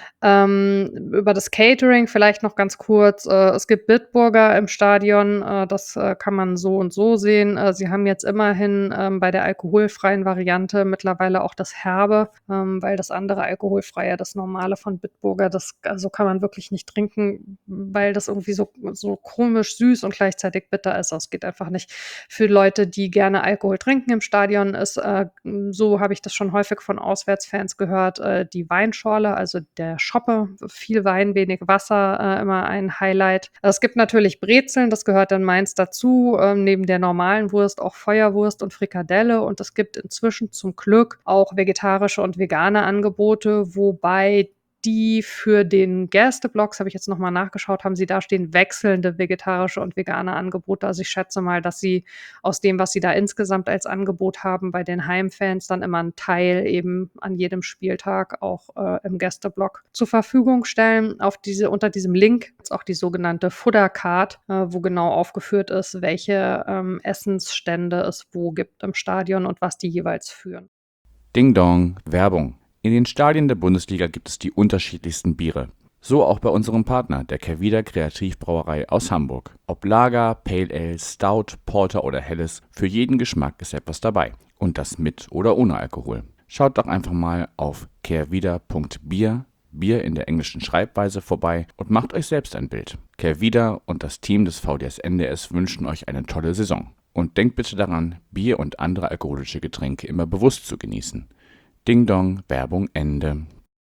Über das Catering vielleicht noch ganz kurz. Es gibt Bitburger im Stadion, das, kann man so und so sehen. Sie haben jetzt immerhin, bei der alkoholfreien Variante mittlerweile auch das Herbe, weil das andere alkoholfreie, das normale von Bitburger, das also kann man wirklich nicht trinken, weil das irgendwie so komisch süß und gleichzeitig bitter ist. Das geht einfach nicht. Für Leute, die gerne Alkohol trinken im Stadion, ist, so habe ich das schon häufig von Auswärtsfans gehört, die Weinschorle, also der Schoppe, viel Wein, wenig Wasser, immer ein Highlight. Es gibt natürlich Brezeln, das gehört in Mainz dazu, neben der normalen Wurst auch Feuerwurst und Frikadelle, und es gibt inzwischen zum Glück auch vegetarische und vegane Angebote, wobei die für den Gästeblock, das habe ich jetzt noch mal nachgeschaut, haben sie da stehen wechselnde vegetarische und vegane Angebote. Also, ich schätze mal, dass sie aus dem, was sie da insgesamt als Angebot haben, bei den Heimfans dann immer 'n Teil eben an jedem Spieltag auch, im Gästeblock zur Verfügung stellen. Unter diesem Link ist auch die sogenannte Fooder Card, wo genau aufgeführt ist, welche, Essensstände es wo gibt im Stadion und was die jeweils führen. Ding Dong, Werbung. In den Stadien der Bundesliga gibt es die unterschiedlichsten Biere. So auch bei unserem Partner, der Kehrwieder Kreativbrauerei aus Hamburg. Ob Lager, Pale Ale, Stout, Porter oder Helles, für jeden Geschmack ist etwas dabei. Und das mit oder ohne Alkohol. Schaut doch einfach mal auf kehrwieder.bier, Bier in der englischen Schreibweise, vorbei und macht euch selbst ein Bild. Kehrwieder und das Team des VDS NDS wünschen euch eine tolle Saison. Und denkt bitte daran, Bier und andere alkoholische Getränke immer bewusst zu genießen. Ding Dong, Werbung Ende.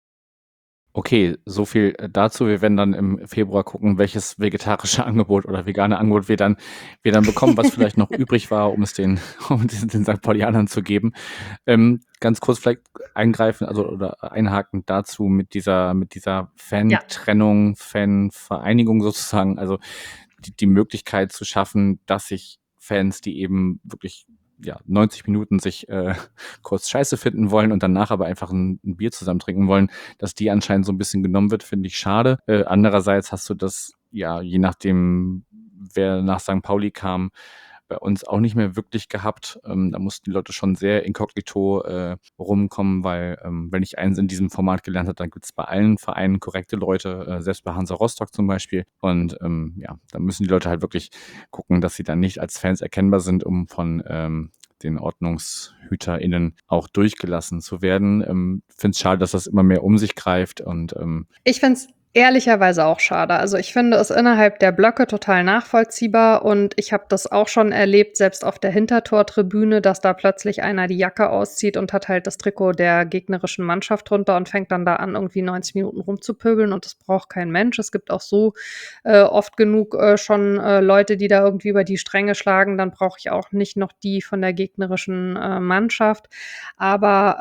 Okay, so viel dazu. Wir werden dann im Februar gucken, welches vegetarische Angebot oder vegane Angebot wir dann bekommen, was vielleicht noch übrig war, um den St. Paulianern zu geben. Ganz kurz vielleicht eingreifen, also oder einhaken dazu mit dieser Ja. Fan-Trennung, Fan-Vereinigung sozusagen, also die Möglichkeit zu schaffen, dass sich Fans, die eben wirklich 90 Minuten sich kurz scheiße finden wollen und danach aber einfach ein Bier zusammen trinken wollen, dass die anscheinend so ein bisschen genommen wird, finde ich schade. Andererseits hast du das, je nachdem, wer nach St. Pauli kam, bei uns auch nicht mehr wirklich gehabt. Da mussten die Leute schon sehr inkognito rumkommen, weil wenn ich eins in diesem Format gelernt habe, dann gibt es bei allen Vereinen korrekte Leute, selbst bei Hansa Rostock zum Beispiel. Und da müssen die Leute halt wirklich gucken, dass sie dann nicht als Fans erkennbar sind, um von den OrdnungshüterInnen auch durchgelassen zu werden. Finde es schade, dass das immer mehr um sich greift und Ich finde es ehrlicherweise auch schade. Also, ich finde es innerhalb der Blöcke total nachvollziehbar, und ich habe das auch schon erlebt, selbst auf der Hintertortribüne, dass da plötzlich einer die Jacke auszieht und hat halt das Trikot der gegnerischen Mannschaft drunter und fängt dann da an, irgendwie 90 Minuten rumzupöbeln, und das braucht kein Mensch. Es gibt auch so oft genug schon Leute, die da irgendwie über die Stränge schlagen. Dann brauche ich auch nicht noch die von der gegnerischen Mannschaft. Aber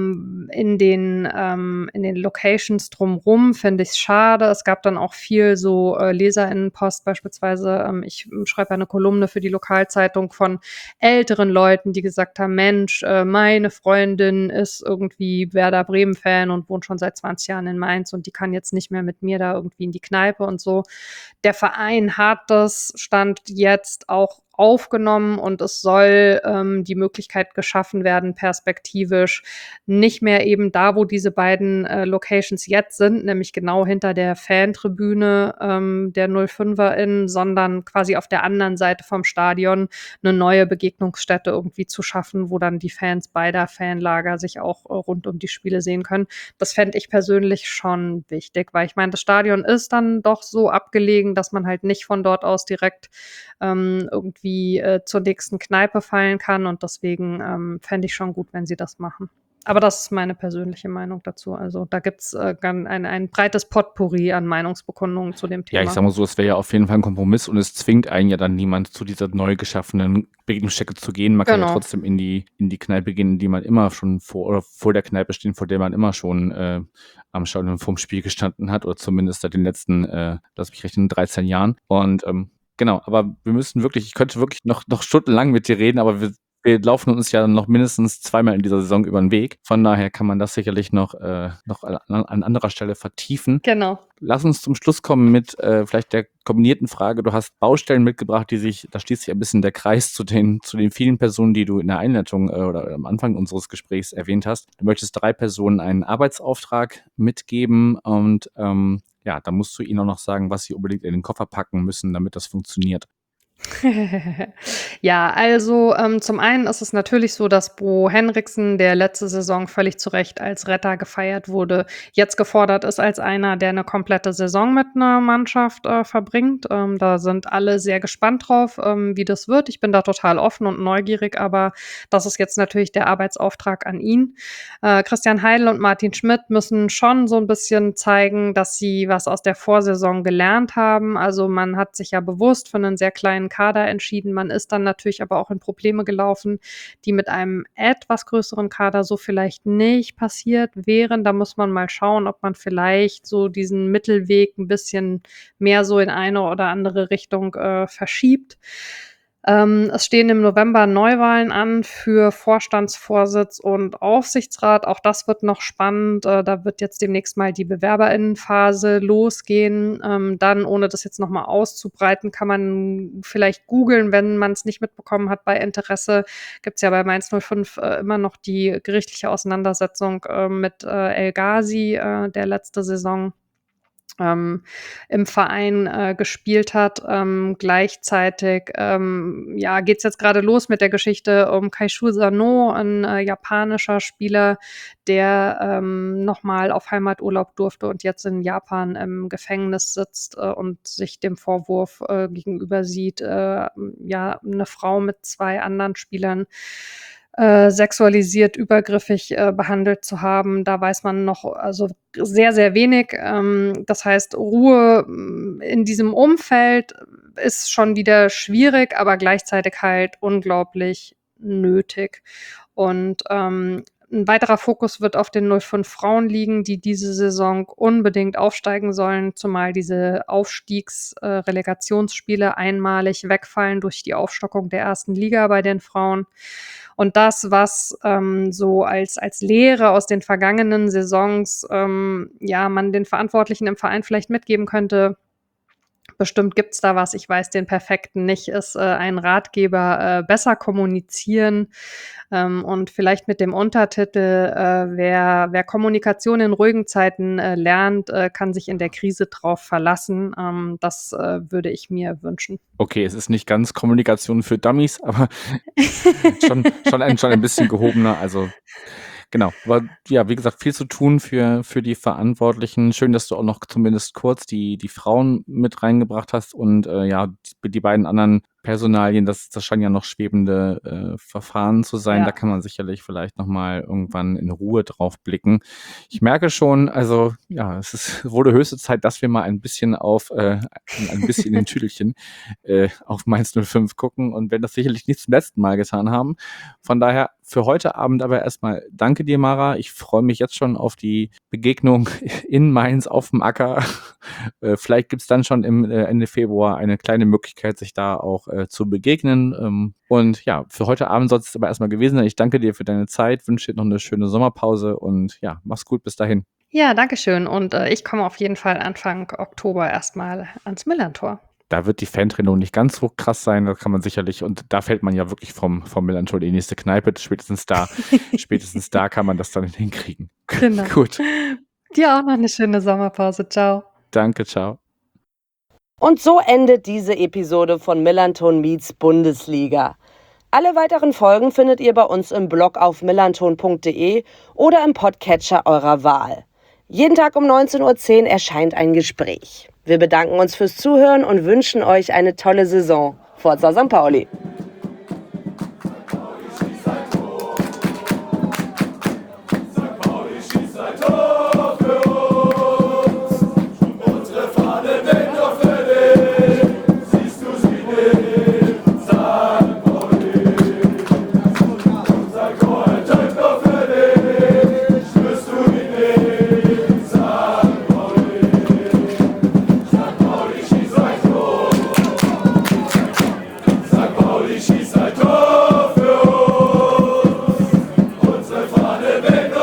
in den Locations drumrum finde ich es schade. Es gab dann auch viel so LeserInnenpost beispielsweise. Ich schreibe eine Kolumne für die Lokalzeitung von älteren Leuten, die gesagt haben, Mensch, meine Freundin ist irgendwie Werder Bremen-Fan und wohnt schon seit 20 Jahren in Mainz, und die kann jetzt nicht mehr mit mir da irgendwie in die Kneipe und so. Der Verein hat das Stand jetzt auch aufgenommen, und es soll die Möglichkeit geschaffen werden, perspektivisch nicht mehr eben da, wo diese beiden Locations jetzt sind, nämlich genau hinter der Fantribüne der 05erInnen, sondern quasi auf der anderen Seite vom Stadion eine neue Begegnungsstätte irgendwie zu schaffen, wo dann die Fans beider Fanlager sich auch rund um die Spiele sehen können. Das fände ich persönlich schon wichtig, weil ich meine, das Stadion ist dann doch so abgelegen, dass man halt nicht von dort aus direkt irgendwie zur nächsten Kneipe fallen kann, und deswegen fände ich schon gut, wenn sie das machen. Aber das ist meine persönliche Meinung dazu. Also da gibt's ein breites Potpourri an Meinungsbekundungen zu dem Thema. Ja, ich sag mal so, es wäre ja auf jeden Fall ein Kompromiss und es zwingt einen ja dann niemand zu dieser neu geschaffenen Begegnungsstätte zu gehen. Man kann ja Genau. trotzdem in die Kneipe gehen, in die man immer schon vor der Kneipe stehen, vor der man immer schon am Stadion vorm Spiel gestanden hat, oder zumindest seit den letzten, lass mich rechnen, 13 Jahren. Und Genau, aber wir müssen wirklich ich könnte wirklich noch stundenlang mit dir reden, aber wir laufen uns ja noch mindestens zweimal in dieser Saison über 'n Weg. Von daher kann man das sicherlich noch an anderer Stelle vertiefen. Genau. Lass uns zum Schluss kommen mit, vielleicht der kombinierten Frage. Du hast Baustellen mitgebracht, da schließt sich ein bisschen der Kreis zu den vielen Personen, die du in der Einleitung, oder am Anfang unseres Gesprächs erwähnt hast. Du möchtest 3 Personen einen Arbeitsauftrag mitgeben und, ja, da musst du ihnen auch noch sagen, was sie unbedingt in den Koffer packen müssen, damit das funktioniert. Ja, also, zum einen ist es natürlich so, dass Bo Henriksen, der letzte Saison völlig zu Recht als Retter gefeiert wurde, jetzt gefordert ist als einer, der eine komplette Saison mit einer Mannschaft, verbringt. Da sind alle sehr gespannt drauf, wie das wird. Ich bin da total offen und neugierig, aber das ist jetzt natürlich der Arbeitsauftrag an ihn. Christian Heidel und Martin Schmidt müssen schon so ein bisschen zeigen, dass sie was aus der Vorsaison gelernt haben. Also, man hat sich ja bewusst für einen sehr kleinen Kader entschieden. Man ist dann natürlich aber auch in Probleme gelaufen, die mit einem etwas größeren Kader so vielleicht nicht passiert wären. Da muss man mal schauen, ob man vielleicht so diesen Mittelweg ein bisschen mehr so in eine oder andere Richtung, verschiebt. Es stehen im November Neuwahlen an für Vorstandsvorsitz und Aufsichtsrat. Auch das wird noch spannend. Da wird jetzt demnächst mal die Bewerberinnenphase losgehen. Dann, ohne das jetzt noch mal auszubreiten, kann man vielleicht googeln, wenn man es nicht mitbekommen hat bei Interesse. Gibt's ja bei Mainz 05 immer noch die gerichtliche Auseinandersetzung mit El Ghazi, der letzte Saison im Verein gespielt hat. Gleichzeitig ja, geht's jetzt gerade los mit der Geschichte um Keishu Sano, ein japanischer Spieler, der noch mal auf Heimaturlaub durfte und jetzt in Japan im Gefängnis sitzt und sich dem Vorwurf gegenüber sieht, ja, eine Frau mit 2 anderen Spielern sexualisiert, übergriffig behandelt zu haben. Da weiß man noch also sehr, sehr wenig. Das heißt, Ruhe in diesem Umfeld ist schon wieder schwierig, aber gleichzeitig halt unglaublich nötig. Und ein weiterer Fokus wird auf den 05 Frauen liegen, die diese Saison unbedingt aufsteigen sollen, zumal diese Relegationsspiele einmalig wegfallen durch die Aufstockung der 1. Liga bei den Frauen. Und das, was so als Lehre aus den vergangenen Saisons ja, man den Verantwortlichen im Verein vielleicht mitgeben könnte, bestimmt gibt's da was, ich weiß den perfekten nicht, ist ein Ratgeber besser kommunizieren und vielleicht mit dem Untertitel wer Kommunikation in ruhigen Zeiten lernt, kann sich in der Krise drauf verlassen. Das würde ich mir wünschen. Okay, es ist nicht ganz Kommunikation für Dummies, aber schon ein bisschen gehobener. Also genau. Aber ja, wie gesagt, viel zu tun für die Verantwortlichen. Schön, dass du auch noch zumindest kurz die Frauen mit reingebracht hast und ja, die beiden anderen Personalien, das scheinen ja noch schwebende Verfahren zu sein. Ja. Da kann man sicherlich vielleicht nochmal irgendwann in Ruhe drauf blicken. Ich merke schon, also ja, wurde höchste Zeit, dass wir mal ein bisschen ein bisschen in Tüdelchen auf Mainz 05 gucken und werden das sicherlich nicht zum letzten Mal getan haben. Von daher für heute Abend aber erstmal danke dir, Mara. Ich freue mich jetzt schon auf die Begegnung in Mainz auf dem Acker. Vielleicht gibt's dann schon im Ende Februar eine kleine Möglichkeit, sich da auch zu begegnen. Und ja, für heute Abend soll es aber erstmal gewesen sein. Ich danke dir für deine Zeit, wünsche dir noch eine schöne Sommerpause und ja, mach's gut, bis dahin. Ja, danke schön. Und ich komme auf jeden Fall Anfang Oktober erstmal ans Millantor. Da wird die Fantrennung nicht ganz so krass sein, da kann man sicherlich, und da fällt man ja wirklich vom Millantor die nächste Kneipe, spätestens da kann man das dann hinkriegen. Genau. Gut. Dir auch noch eine schöne Sommerpause. Ciao. Danke, ciao. Und so endet diese Episode von Millanton meets Bundesliga. Alle weiteren Folgen findet ihr bei uns im Blog auf millanton.de oder im Podcatcher eurer Wahl. Jeden Tag um 19:10 Uhr erscheint ein Gespräch. Wir bedanken uns fürs Zuhören und wünschen euch eine tolle Saison. Forza St. Pauli! Willkommen!